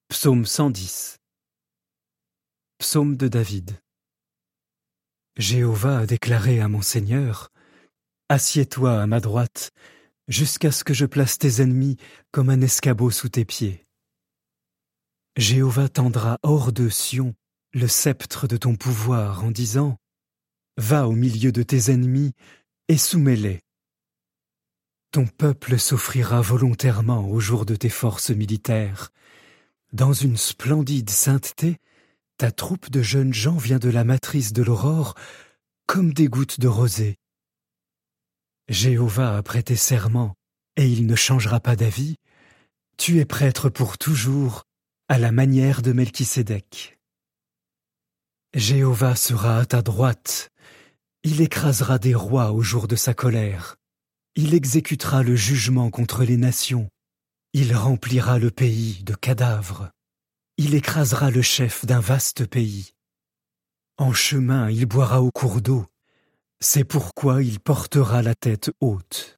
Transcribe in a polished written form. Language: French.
Psaume 110. Psaume de David. Jéhovah a déclaré à mon Seigneur: Assieds-toi à ma droite, jusqu'à ce que je place tes ennemis comme un escabeau sous tes pieds. Jéhovah tendra hors de Sion le sceptre de ton pouvoir en disant: Va au milieu de tes ennemis et soumets-les. Ton peuple s'offrira volontairement au jour de tes forces militaires. Dans une splendide sainteté, ta troupe de jeunes gens vient de la matrice de l'aurore, comme des gouttes de rosée. Jéhovah a prêté serment, et il ne changera pas d'avis. Tu es prêtre pour toujours, à la manière de Melchisédek. Jéhovah sera à ta droite. Il écrasera des rois au jour de sa colère. Il exécutera le jugement contre les nations. Il remplira le pays de cadavres. Il écrasera le chef d'un vaste pays. En chemin, il boira au cours d'eau. C'est pourquoi il portera la tête haute.